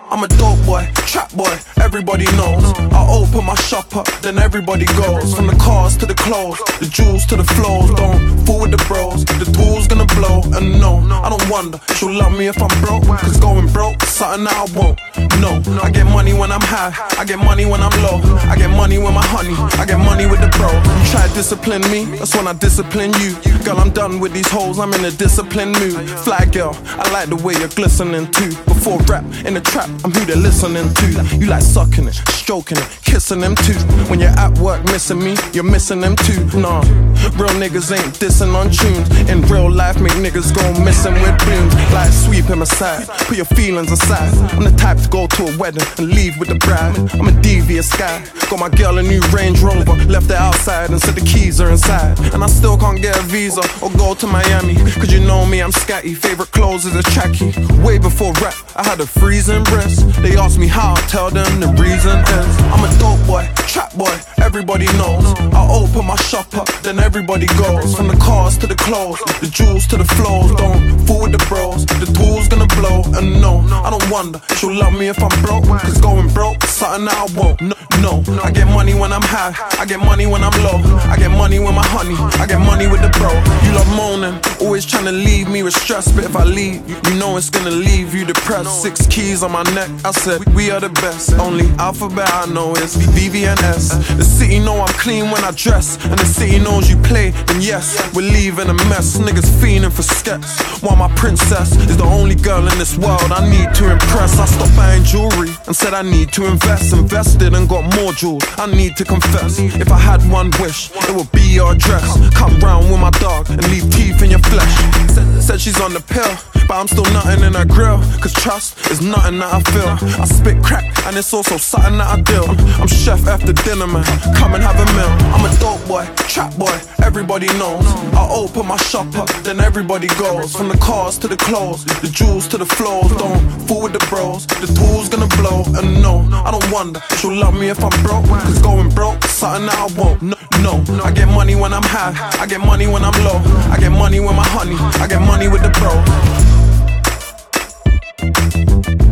I'm a dope boy, trap boy, everybody knows. I open my shop up, then everybody goes. From the cars to the clothes, the jewels to the flows. Don't fool with the bros, the tool's gonna blow. And no, I don't wonder, she'll love me if I'm broke. Cause going broke, something that I won't. No, I get money when I'm high, I get money when I'm low. I get money with my honey, I get money with the bro. You try to discipline me, that's when I discipline you. Girl, I'm done with these hoes, I'm in a disciplined mood. Fly girl, I like the way you're glistening too. Before rap, in the trap, I'm who they're listening to. You like sucking it, stroking it, kissing them too. When you're at work missing me, you're missing them too. Nah, real niggas ain't dissing on tunes. In real life, make niggas go missing with blooms. Like sweep him aside, put your feelings aside. I'm the type to go to a wedding and leave with the bride. I'm a devious guy, got my girl a new Range Rover, left it outside and said the keys are inside. And I still can't get a visa or go to Miami, cause you know me, I'm scatty. Favorite clothes is a trackie. Way before rap, I had a freezing breast. They ask me how, I tell them the reason is I'm a dope boy, trap boy, everybody knows. I open my shop up, then everybody goes. From the cars to the clothes, the jewels to the flows. Don't fool with the bros, the tool's gonna blow. And no, I don't wonder, she'll love me if I'm broke. Cause going broke, something that I won't. No, I get money when I'm high, I get money when I'm low. I get money with my honey, I get money with the bro. You love moaning, always trying to leave me with stress. But if I leave, you know it's gonna leave you depressed. 6 keys on my neck, I said we are the best. Only alphabet I know is VVNS. The city know I'm clean when I dress, and the city knows you play, then yes, we're leaving a mess. Niggas fiending for skets, while my princess is the only girl in this world I need to impress. I stopped buying jewelry and said I need to invest. Invested and got more jewels, I need to confess. If I had one wish, it would be your address. Come round with my dog and leave teeth in your flesh. Said she's on the pill, but I'm still nothing in her grill. Cause trust is nothing that I feel. I spit crack and it's also something that I deal. I'm chef after dinner, man, come and have a meal. I'm a dope boy, trap boy, everybody knows. I open my shop up, then everybody goes. From the cars to the clothes, the jewels to the flows. Don't fool with the bros, the tool's gonna blow. And no, I don't wonder, she'll love me if I'm broke. Cause going broke, something that I won't. No, I get money when I'm high, I get money when I'm low. I get money with my honey, I get money with the bro.